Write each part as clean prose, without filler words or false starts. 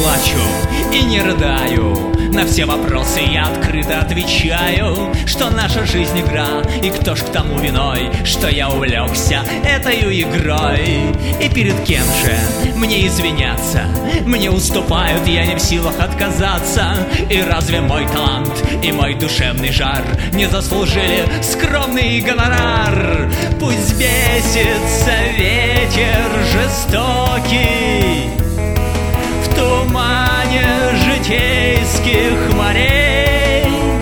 плачу и не рыдаю, на все вопросы я открыто отвечаю, что наша жизнь игра, и кто ж к тому виной, что я увлекся этою игрой. И перед кем же мне извиняться? Мне уступают, я не в силах отказаться. И разве мой талант и мой душевный жар не заслужили скромный гонорар? Пусть бесится ветер жестокий в тумане житейских морей.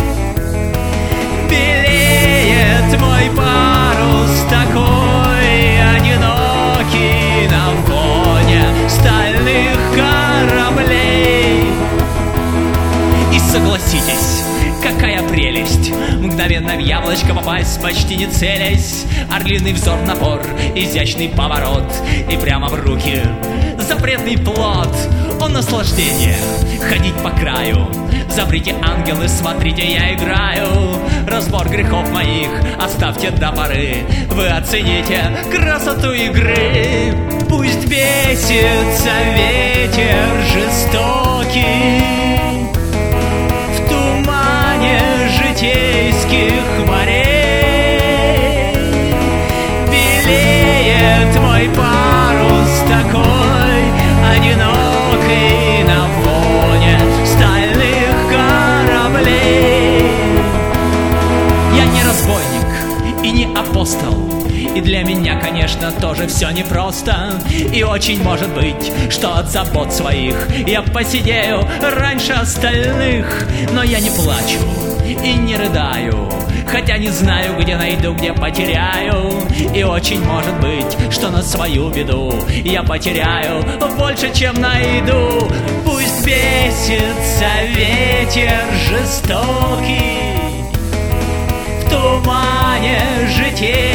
Белеет мой парус такой одинокий на фоне стальных кораблей. И согласитесь, какая прелесть мгновенно в яблочко попасть, почти не целясь. Орлиный взор, напор, изящный поворот, и прямо в руки запретный плод. О, наслаждение ходить по краю. Заприте, ангелы, смотрите, я играю. Разбор грехов моих оставьте до поры. Вы оцените красоту игры. Пусть бесится ветер жестокий в тумане житейских морей. Белеет мой парус такой одинокий на фоне стальных кораблей. Я не разбойник и не апостол, и для меня, конечно, тоже все непросто. И очень может быть, что от забот своих я посидею раньше остальных. Но я не плачу и не рыдаю, хотя не знаю, где найду, где потеряю. И очень может быть, что на свою беду я потеряю больше, чем найду. Пусть бесится ветер жестокий в тумане житей